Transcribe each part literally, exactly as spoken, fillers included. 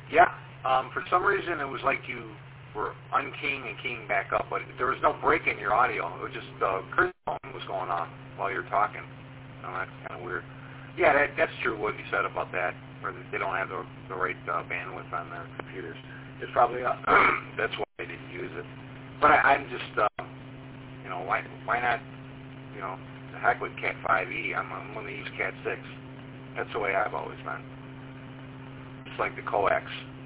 Yeah. Um, for some reason, it was like you were unkeying and keying back up, but there was no break in your audio. It was just uh, curtain was going on while you were talking. Oh, that's kind of weird. Yeah, that, that's true what you said about that, or that they don't have the, the right uh, bandwidth on their computers. It's probably uh, that's why they didn't use it. But I, I'm just, uh, you know, why why not, you know, the heck with Cat five E. I'm, I'm going to use Cat six. That's the way I've always been. It's like the coax.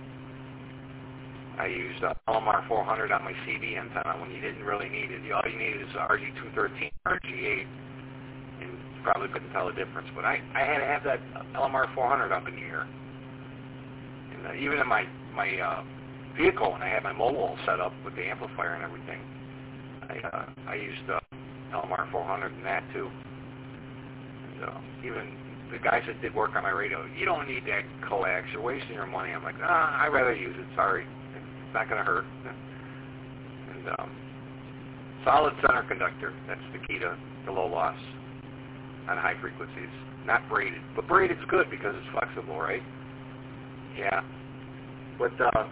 I used uh, L M R four hundred on my C B antenna when you didn't really need it. All you needed is R G two thirteen, R G eight, and you probably couldn't tell the difference. But I, I had to have that L M R four hundred up in the air. And uh, even in my, my uh, vehicle, when I had my mobile set up with the amplifier and everything, I, uh, I used uh, L M R four hundred in that too. And uh, even the guys that did work on my radio, you don't need that coax. You're wasting your money. I'm like, ah, I'd rather use it. Sorry. It's not going to hurt. And um, solid center conductor. That's the key to, to low loss on high frequencies. Not braided. But braided's good because it's flexible, right? Yeah. But uh,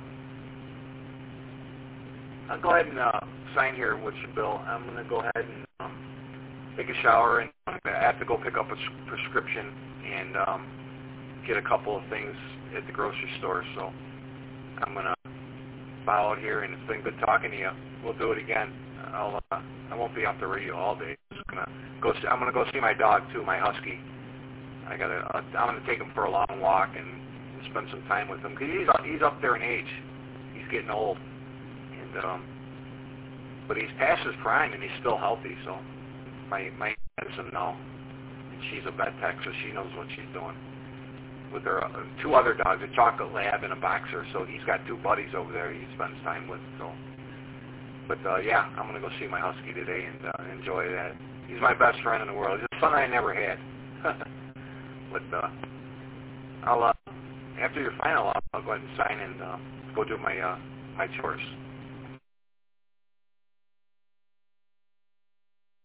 I'll go ahead and uh, sign here with you, Bill. I'm going to go ahead and um, take a shower, and I have to go pick up a prescription and um, get a couple of things at the grocery store. So I'm going to bow out here, and it's been good talking to you. We'll do it again. I'll, uh, I won't be off the radio all day. Just gonna go see, I'm going to go see my dog, too, my husky. I gotta, uh, I'm going to take him for a long walk and spend some time with him, because he's, he's up there in age. He's getting old. And um, but he's past his prime, and he's still healthy, so my, my medicine now. And she's a vet tech, so she knows what she's doing. With her uh, two other dogs, a chocolate lab and a boxer, so he's got two buddies over there he spends time with. So, but uh, yeah, I'm gonna go see my husky today and uh, enjoy that. He's my best friend in the world. He's a son I never had. But uh, I'll uh, after your final, I'll, I'll go ahead and sign and uh, go do my uh, my chores.